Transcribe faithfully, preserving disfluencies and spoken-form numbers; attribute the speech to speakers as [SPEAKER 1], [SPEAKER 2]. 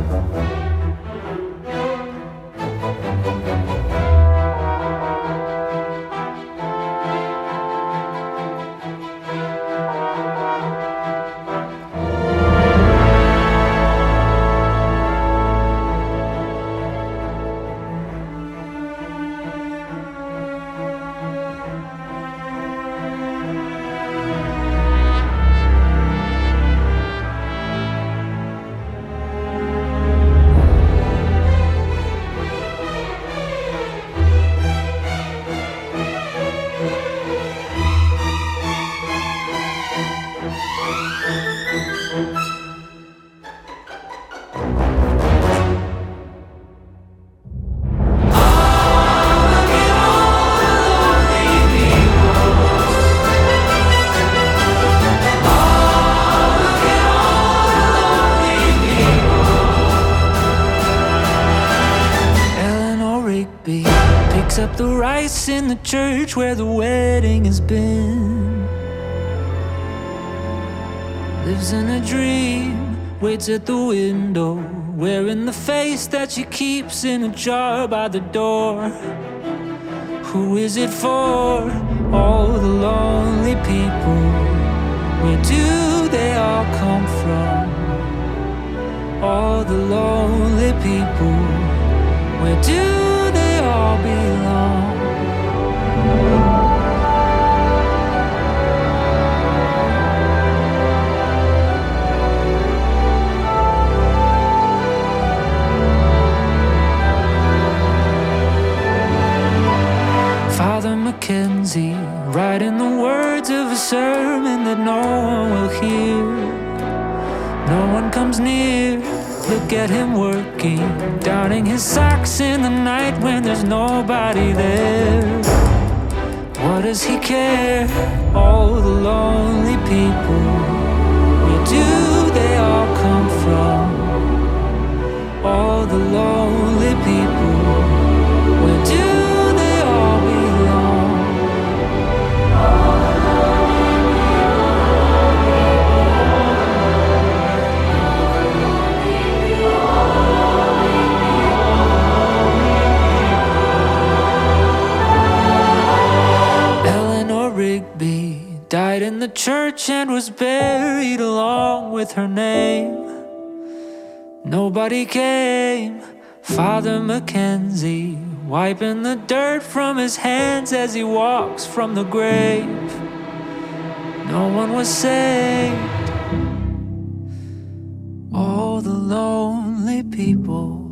[SPEAKER 1] Up the rice in the church where the wedding has been. Lives in a dream, waits at the window, wearing the face that she keeps in a jar by the door. Who is it for? All the lonely people. Where do they all come from? All the lonely people. Where do all belong? Father Mackenzie, writing the words of a sermon that no one will hear. No one comes near. Look at him working, downing his socks in the night when there's nobody there. What does he care? All the lonely people. Where do they all come from? All the lonely people. Where do they all belong? Died in the church and was buried along with her name. Nobody came. Father Mackenzie, wiping the dirt from his hands as he walks from the grave. No one was saved. All the lonely people.